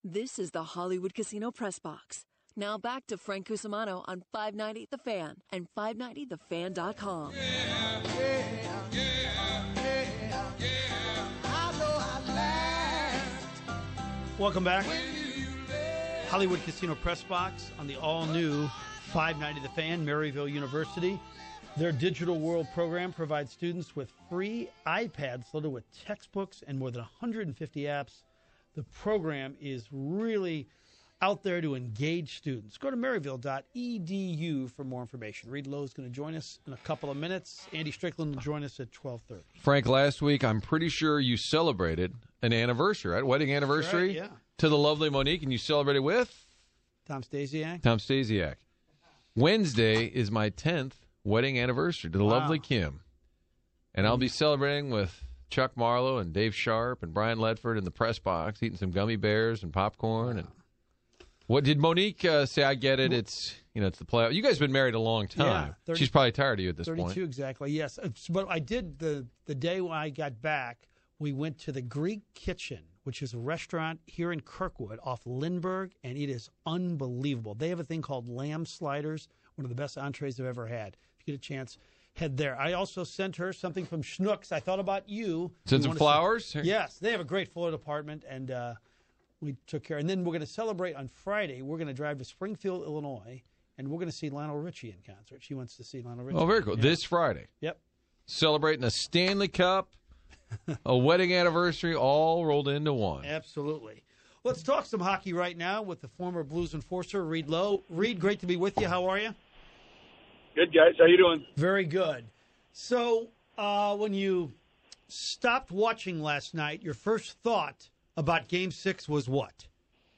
This is the Hollywood Casino Press Box. Now back to Frank Cusimano on 590 The Fan and 590thefan.com. Welcome back. Hollywood Casino Press Box on the all-new 590 The Fan, Maryville University. Their Digital World program provides students with free iPads loaded with textbooks and more than 150 apps. The program is really out there to engage students. Go to maryville.edu for more information. Reed Lowe is going to join us in a couple of minutes. Andy Strickland will join us at 12:30. Frank, last week, I'm pretty sure you celebrated an anniversary, right? Wedding anniversary? Right, yeah. To the lovely Monique, and you celebrated with? Tom Stasiak. Tom Stasiak. Wednesday is my 10th wedding anniversary to the lovely Kim. And I'll be celebrating with Chuck Marlowe and Dave Sharp and Brian Ledford in the press box, eating some gummy bears and popcorn. And what did Monique say? I get it. It's it's the playoff. You guys have been married a long time. Yeah, She's probably tired of you at this 32 point. exactly. Yes, but I did the day when I got back. We went to the Greek Kitchen, which is a restaurant here in Kirkwood off Lindbergh, and it is unbelievable. They have a thing called lamb sliders, one of the best entrees I've ever had. If you get a chance, head there. I also sent her something from Schnucks. I thought about you. Send some flowers? Yes, they have a great floral department, and we took care. And then we're going to celebrate on Friday. We're going to drive to Springfield, Illinois, and we're going to see Lionel Richie in concert. She wants to see Lionel Richie. Oh, very cool. Yeah. This Friday. Yep. Celebrating a Stanley Cup, a wedding anniversary, all rolled into one. Absolutely. Let's talk some hockey right now with the former Blues enforcer, Reed Lowe. Reed, great to be with you. How are you? Good, guys. How you doing? Very good. So when you stopped watching last night, your first thought about Game 6 was what?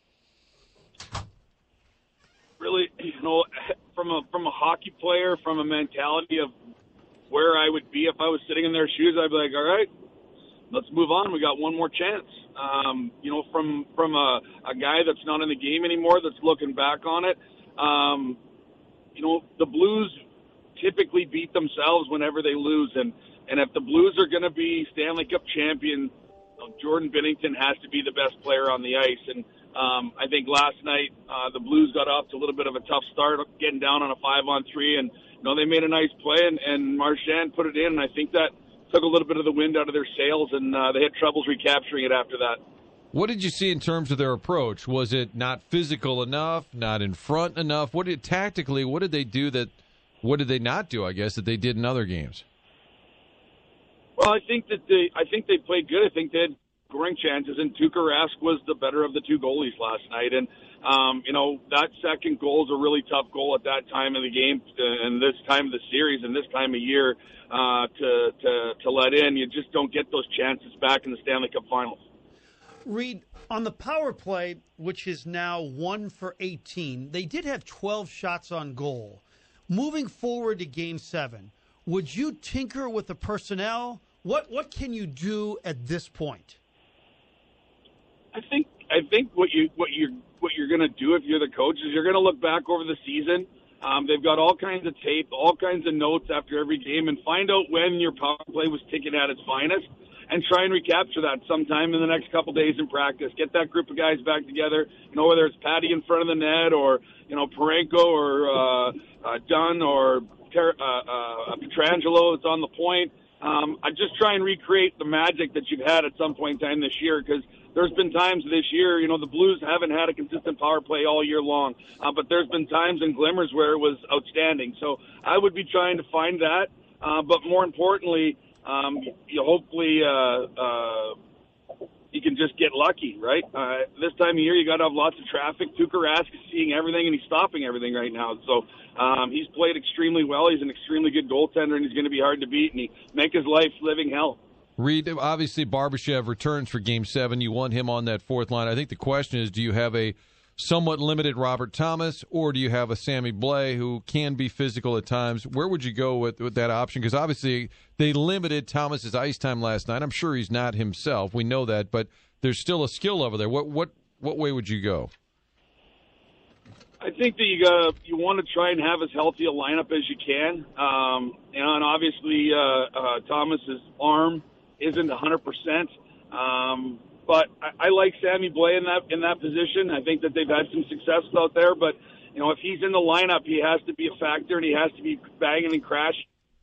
Really, from a hockey player, from a mentality of where I would be if I was sitting in their shoes, I'd be like, all right, let's move on. We got one more chance. From a guy that's not in the game anymore, that's looking back on it, the Blues typically beat themselves whenever they lose. And if the Blues are going to be Stanley Cup champion, Jordan Binnington has to be the best player on the ice. And I think last night the Blues got off to a little bit of a tough start, getting down on a 5-on-3. And, they made a nice play, and Marchand put it in. And I think that took a little bit of the wind out of their sails, and they had troubles recapturing it after that. What did you see in terms of their approach? Was it not physical enough, not in front enough? What did they do what did they not do, I guess, that they did in other games? Well, I think they played good. I think they had scoring chances, and Tuukka Rask was the better of the two goalies last night. And, that second goal is a really tough goal at that time of the game and this time of the series and this time of year to let in. You just don't get those chances back in the Stanley Cup Finals. Reed, on the power play, which is now 1 for 18, they did have 12 shots on goal. Moving forward to Game 7, would you tinker with the personnel? What can you do at this point? I think what you're going to do if you're the coach is you're going to look back over the season. They've got all kinds of tape, all kinds of notes after every game, and find out when your power play was ticking at its finest, and try and recapture that sometime in the next couple days in practice. Get that group of guys back together. Whether it's Patty in front of the net or Parenko or Dunn or Pietrangelo that's on the point. I just try and recreate the magic that you've had at some point in time this year, because there's been times this year, the Blues haven't had a consistent power play all year long, but there's been times and glimmers where it was outstanding. So I would be trying to find that, but more importantly, hopefully you can just get lucky, right? This time of year, you got to have lots of traffic. Tuukka Rask is seeing everything, and he's stopping everything right now. So he's played extremely well. He's an extremely good goaltender, and he's going to be hard to beat, and he make his life living hell. Reed, obviously Barbashev returns for Game 7. You want him on that fourth line. I think the question is, do you have a somewhat limited Robert Thomas, or do you have a Sammy Blais who can be physical at times? Where would you go with that option? Because obviously they limited Thomas's ice time last night. I'm sure he's not himself. We know that, but there's still a skill over there. What way would you go? I think that you want to try and have as healthy a lineup as you can. And obviously Thomas's arm isn't 100%. But I like Sammy Blais in that position. I think that they've had some success out there. But, you know, if he's in the lineup, he has to be a factor, and he has to be banging and crashing.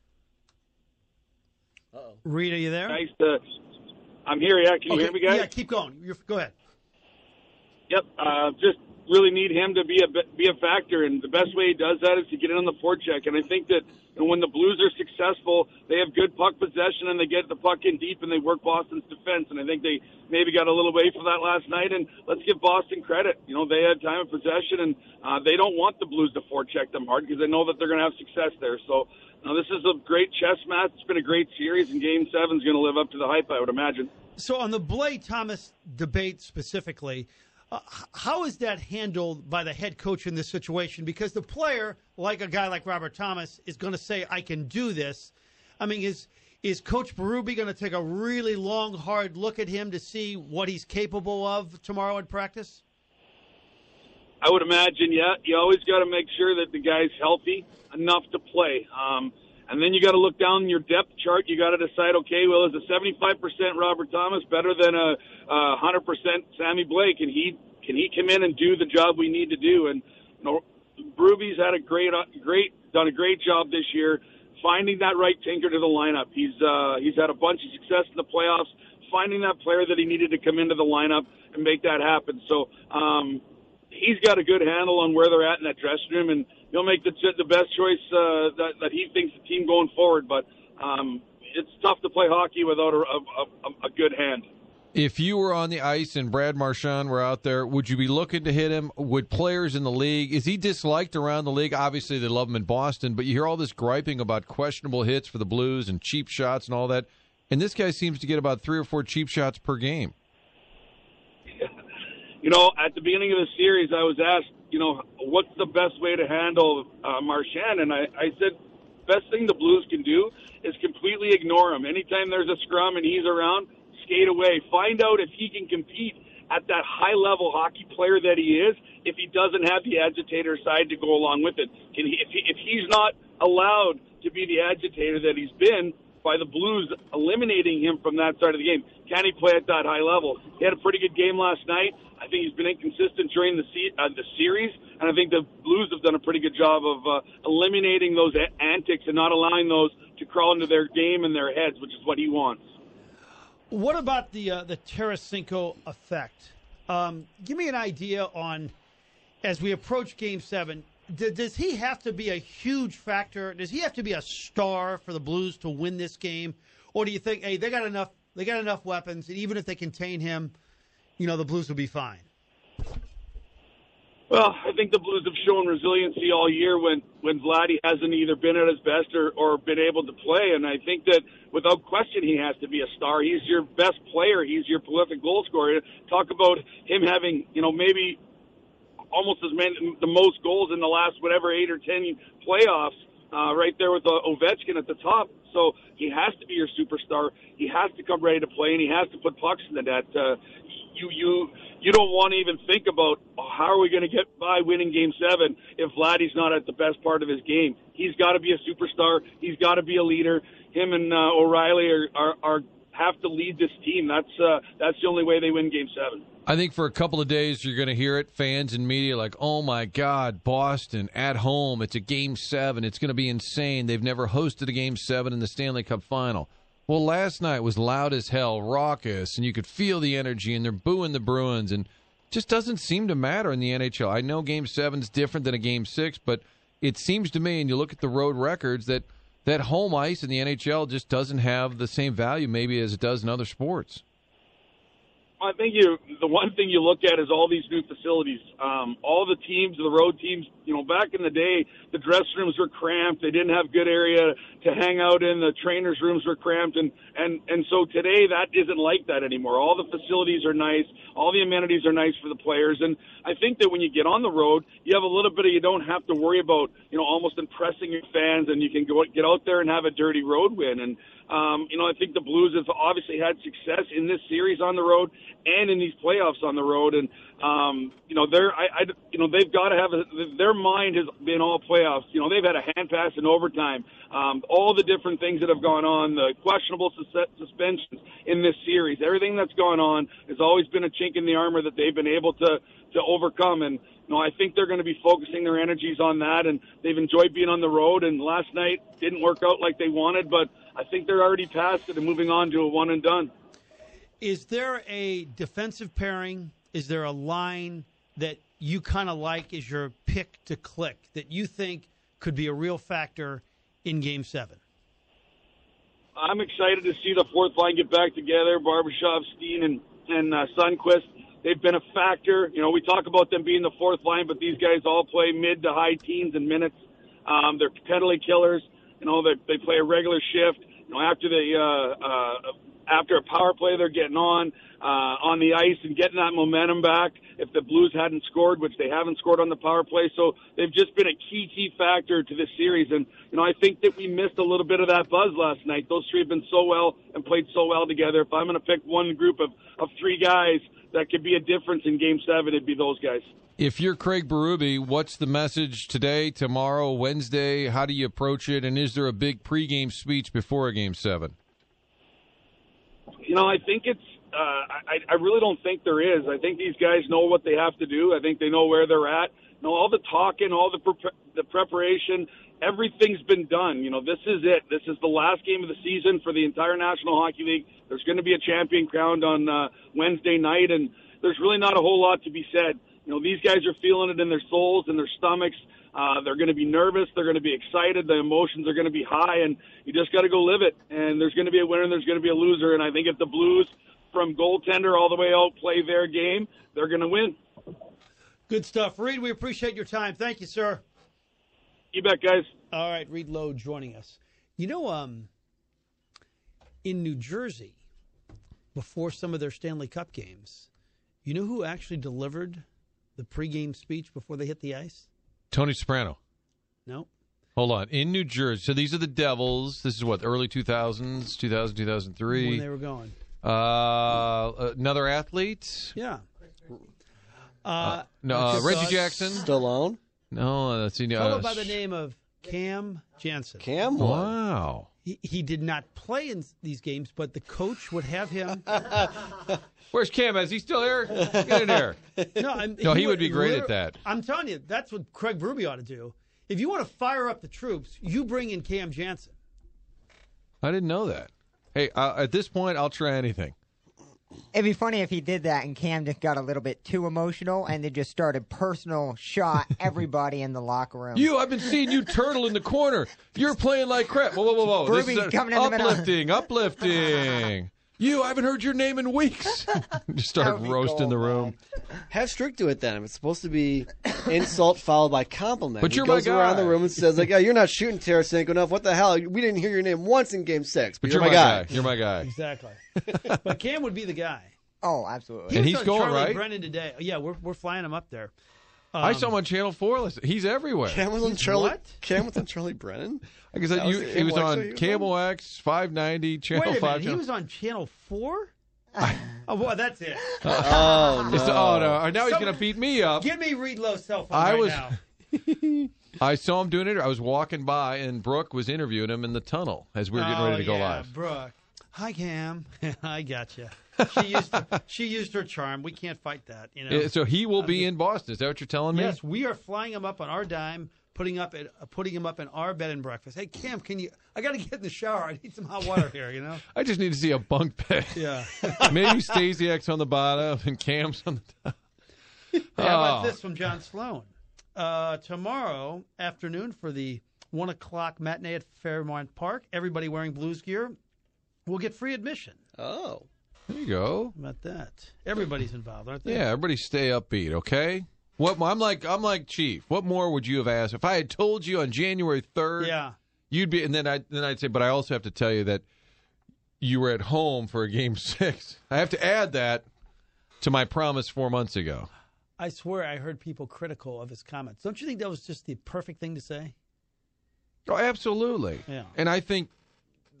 Reed, are you there? Nice to. I'm here. Yeah, can you hear me, guys? Yeah, keep going. Go ahead. Yep. Just really need him to be a factor, and the best way he does that is to get in on the forecheck. And I think that when the Blues are successful, they have good puck possession and they get the puck in deep and they work Boston's defense. And I think they maybe got a little away from that last night. And let's give Boston credit. You know, they had time of possession, and they don't want the Blues to forecheck them hard because they know that they're going to have success there. So this is a great chess match. It's been a great series, and Game 7 is going to live up to the hype, I would imagine. So on the Blais-Thomas debate specifically, how is that handled by the head coach in this situation? Because the player, like a guy like Robert Thomas, is going to say, I can do this. I mean, is Coach Berube going to take a really long, hard look at him to see what he's capable of tomorrow in practice? I would imagine, yeah. You always got to make sure that the guy's healthy enough to play. And then you got to look down your depth chart. You got to decide, okay, well, is a 75% Robert Thomas better than a 100% Sammy Blais? Can he come in and do the job we need to do? And you know, Berube's had done a great job this year finding that right tinker to the lineup. He's had a bunch of success in the playoffs, finding that player that he needed to come into the lineup and make that happen. So he's got a good handle on where they're at in that dressing room, and he'll make the best choice that he thinks the team going forward. But it's tough to play hockey without a good hand. If you were on the ice and Brad Marchand were out there, would you be looking to hit him? Would players in the league, is he disliked around the league? Obviously, they love him in Boston, but you hear all this griping about questionable hits for the Blues and cheap shots and all that. And this guy seems to get about 3 or 4 cheap shots per game. You know, at the beginning of the series, I was asked, you know, what's the best way to handle Marchand? And I said, best thing the Blues can do is completely ignore him. Anytime there's a scrum and he's around, skate away. Find out if he can compete at that high-level hockey player that he is if he doesn't have the agitator side to go along with it. If he's not allowed to be the agitator that he's been by the Blues eliminating him from that side of the game, can he play at that high level? He had a pretty good game last night. I think he's been inconsistent during the series, and I think the Blues have done a pretty good job of eliminating those antics and not allowing those to crawl into their game and their heads, which is what he wants. What about the Tarasenko effect? Give me an idea on, as we approach Game 7, does he have to be a huge factor? Does he have to be a star for the Blues to win this game? Or do you think, hey, they got enough weapons, and even if they contain him, you know, the Blues will be fine? Well, I think the Blues have shown resiliency all year when Vladdy hasn't either been at his best or been able to play. And I think that without question he has to be a star. He's your best player. He's your prolific goal scorer. Talk about him having, you know, maybe almost as many, the most goals in the last 8 or 10 playoffs, right there with Ovechkin at the top. So he has to be your superstar. He has to come ready to play, and he has to put pucks in the net. You don't want to even think about how are we going to get by winning Game 7 if Vladdy's not at the best part of his game. He's got to be a superstar. He's got to be a leader. Him and O'Reilly are have to lead this team. That's the only way they win Game 7. I think for a couple of days you're going to hear it, fans and media, like, oh, my God, Boston at home. It's a Game 7. It's going to be insane. They've never hosted a Game 7 in the Stanley Cup Final. Well, last night was loud as hell, raucous, and you could feel the energy, and they're booing the Bruins, and just doesn't seem to matter in the NHL. I know Game 7's different than a Game 6, but it seems to me, and you look at the road records, that home ice in the NHL just doesn't have the same value maybe as it does in other sports. I think the one thing you look at is all these new facilities. All the teams, the road teams, you know, back in the day, the dressing rooms were cramped. They didn't have good area to hang out in. The trainers' rooms were cramped. And so today that isn't like that anymore. All the facilities are nice. All the amenities are nice for the players. And I think that when you get on the road, you have a little bit of, you don't have to worry about, you know, almost impressing your fans, and you can get out there and have a dirty road win. And I think the Blues have obviously had success in this series on the road and in these playoffs on the road. And, they've got to have their mind has been all playoffs. They've had a hand pass in overtime, all the different things that have gone on, the questionable suspensions in this series, everything that's gone on has always been a chink in the armor that they've been able to overcome. And, I think they're going to be focusing their energies on that, and they've enjoyed being on the road. And last night didn't work out like they wanted, but I think they're already past it and moving on to a one and done. Is there a defensive pairing? Is there a line that you kind of like as your pick to click that you think could be a real factor in Game 7? I'm excited to see the fourth line get back together. Barbashev, Steen, and Sundqvist. They've been a factor. We talk about them being the fourth line, but these guys all play mid to high teens in minutes. They're penalty killers. They play a regular shift. After a power play, they're getting on the ice and getting that momentum back. If the Blues hadn't scored, which they haven't scored on the power play, so they've just been a key factor to this series. And I think that we missed a little bit of that buzz last night. Those three have been so well and played so well together. If I'm going to pick one group of three guys that could be a difference in Game 7, it'd be those guys. If you're Craig Berube, what's the message today, tomorrow, Wednesday? How do you approach it? And is there a big pregame speech before a Game 7? I think it's I really don't think there is. I think these guys know what they have to do. I think they know where they're at. All the talking, all the preparation, everything's been done. This is it. This is the last game of the season for the entire National Hockey League. There's going to be a champion crowned on Wednesday night, and there's really not a whole lot to be said. These guys are feeling it in their souls and their stomachs. They're going to be nervous. They're going to be excited. The emotions are going to be high, and you just got to go live it. And there's going to be a winner and there's going to be a loser. And I think if the Blues, from goaltender all the way out, play their game, they're going to win. Good stuff. Reed, we appreciate your time. Thank you, sir. You bet, guys. All right, Reed Lowe joining us. In New Jersey, before some of their Stanley Cup games, you know who actually delivered the pregame speech before they hit the ice? Tony Soprano. No. Hold on. In New Jersey. So these are the Devils. This is what, early 2000s, 2000, 2003? When they were going. Another athlete? Yeah. Reggie Jackson? Stallone? No, that's fellow by the name of Cam Janssen. Cam? Wow. He did not play in these games, but the coach would have him. Where's Cam? Is he still here? Get in there. No, he would be great at that. I'm telling you, that's what Craig Berube ought to do. If you want to fire up the troops, you bring in Cam Janssen. I didn't know that. Hey, at this point, I'll try anything. It'd be funny if he did that and Cam just got a little bit too emotional and they just started personal shot everybody in the locker room. I've been seeing you turtle in the corner. You're playing like crap. Whoa. This is coming in the middle. Uplifting. I haven't heard your name in weeks. Just started roasting the room. Have Strick do it then. If it's supposed to be insult followed by compliment. But he you're goes my guy. around the room and says, you're not shooting Tarasenko enough. What the hell? We didn't hear your name once in Game 6. But you're my guy. You're my guy. Exactly. But Cam would be the guy. Oh, absolutely. And he's going, Charlie right? Brennan today. Yeah, we're flying him up there. I saw him on Channel 4. Listen, he's everywhere. Cam was on Charlie Brennan? I guess he was on Cable X, 590, Channel 5. Wait a minute, he was on Channel 4? Oh, boy, that's it. Oh, no. Now he's going to beat me up. Give me Reed Lowe's cell phone now. I saw him doing it. I was walking by, and Brooke was interviewing him in the tunnel as we were getting ready to go live. Brooke. Hi, Cam. I got you. She used her charm. We can't fight that. So he will be in Boston. Is that what you're telling me? Yes, we are flying him up on our dime, putting him up in our bed and breakfast. Hey, Cam, I got to get in the shower. I need some hot water here. I just need to see a bunk bed. Yeah. Maybe Stasiak's on the bottom and Cam's on the top. How about this from John Sloan? Tomorrow afternoon for the 1 o'clock matinee at Fairmount Park, everybody wearing Blues gear will get free admission. Oh. There you go. How about that? Everybody's involved, aren't they? Yeah, everybody stay upbeat, okay? I'm like Chief. What more would you have asked if I had told you on January 3rd? Yeah. You'd be, and then I'd say, but I also have to tell you that you were at home for a Game 6. I have to add that to my promise 4 months ago. I swear I heard people critical of his comments. Don't you think that was just the perfect thing to say? Oh, absolutely. Yeah. And I think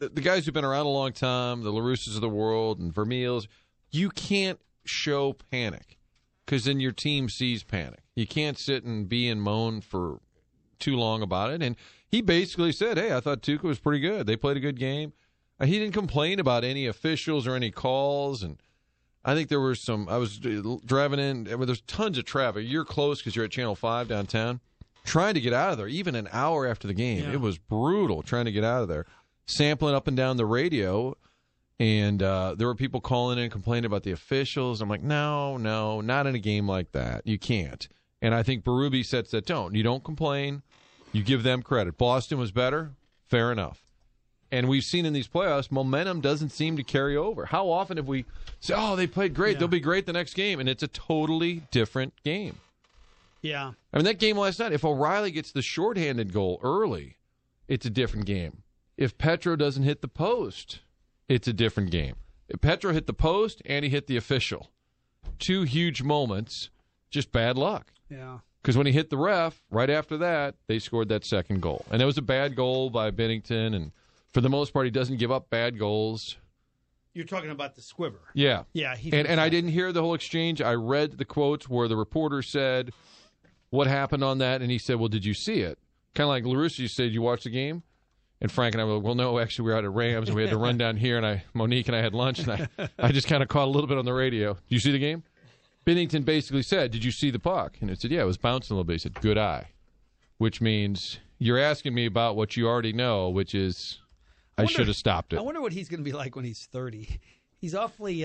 the guys who've been around a long time, the LaRusses of the world and Vermeils, you can't show panic because then your team sees panic. You can't sit and be and moan for too long about it. And he basically said, hey, I thought Tuukka was pretty good. They played a good game. He didn't complain about any officials or any calls. And I think there were I was driving in, there's tons of traffic. You're close because you're at Channel 5 downtown. Trying to get out of there, even an hour after the game. Yeah. It was brutal trying to get out of there. Sampling up and down the radio, and there were people calling in and complaining about the officials. I'm like, no, not in a game like that. You can't. And I think Berube sets that tone. You don't complain. You give them credit. Boston was better. Fair enough. And we've seen in these playoffs, momentum doesn't seem to carry over. How often have we said, oh, they played great. Yeah. They'll be great the next game. And it's a totally different game. Yeah. I mean, that game last night, if O'Reilly gets the shorthanded goal early, it's a different game. If Petro doesn't hit the post, it's a different game. If Petro hit the post and he hit the official, 2 huge moments, just bad luck. Yeah. Because when he hit the ref, right after that, they scored that second goal. And it was a bad goal by Binnington, and for the most part, he doesn't give up bad goals. You're talking about the squiver. Yeah. Yeah. And I didn't hear the whole exchange. I read the quotes where the reporter said, what happened on that? And he said, well, did you see it? Kind of like LaRusse said, did you watch the game? And Frank and I were like, well, no, actually, we were out at Rams, and we had to run down here, and Monique and I had lunch, and I just kind of caught a little bit on the radio. Did you see the game? Binnington basically said, did you see the puck? And I said, yeah, it was bouncing a little bit. He said, good eye, which means you're asking me about what you already know, which is I should have stopped it. I wonder what he's going to be like when he's 30. He's awfully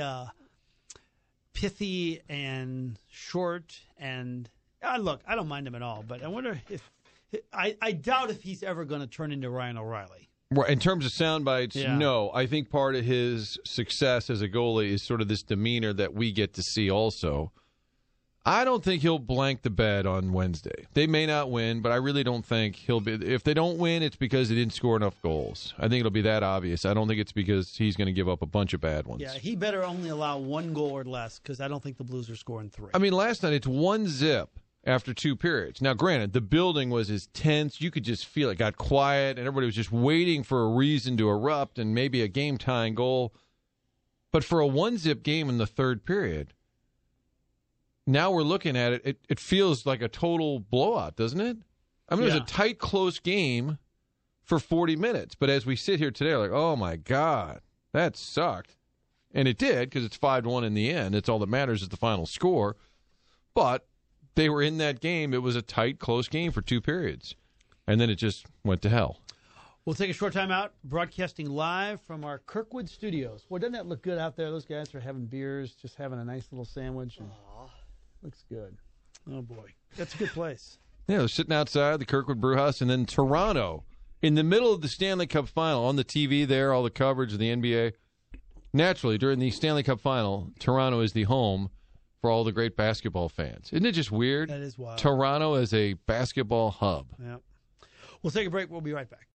pithy and short, and look, I don't mind him at all, but I wonder if I doubt if he's ever going to turn into Ryan O'Reilly. Right. In terms of sound bites, yeah. No. I think part of his success as a goalie is sort of this demeanor that we get to see also. I don't think he'll blank the bed on Wednesday. They may not win, but I really don't think he'll be. If they don't win, it's because they didn't score enough goals. I think it'll be that obvious. I don't think it's because he's going to give up a bunch of bad ones. Yeah, he better only allow 1 goal or less because I don't think the Blues are scoring 3. I mean, last night it's 1-0 after 2 periods. Now, granted, the building was as tense. You could just feel it got quiet, and everybody was just waiting for a reason to erupt and maybe a game-tying goal. But for a 1-0 game in the 3rd period, now we're looking at it, it feels like a total blowout, doesn't it? I mean, It was a tight, close game for 40 minutes. But as we sit here today, like, oh, my God, that sucked. And it did because it's 5-1 in the end. It's all that matters is the final score. But they were in that game. It was a tight, close game for 2 periods. And then it just went to hell. We'll take a short time out, broadcasting live from our Kirkwood studios. Boy, doesn't that look good out there? Those guys are having beers, just having a nice little sandwich. And looks good. Oh, boy. That's a good place. Yeah, they're sitting outside the Kirkwood Brewhouse, and then Toronto, in the middle of the Stanley Cup Final, on the TV there, all the coverage of the NBA. Naturally, during the Stanley Cup Final, Toronto is the home for all the great basketball fans. Isn't it just weird? That is wild. Toronto is a basketball hub. Yeah. We'll take a break. We'll be right back.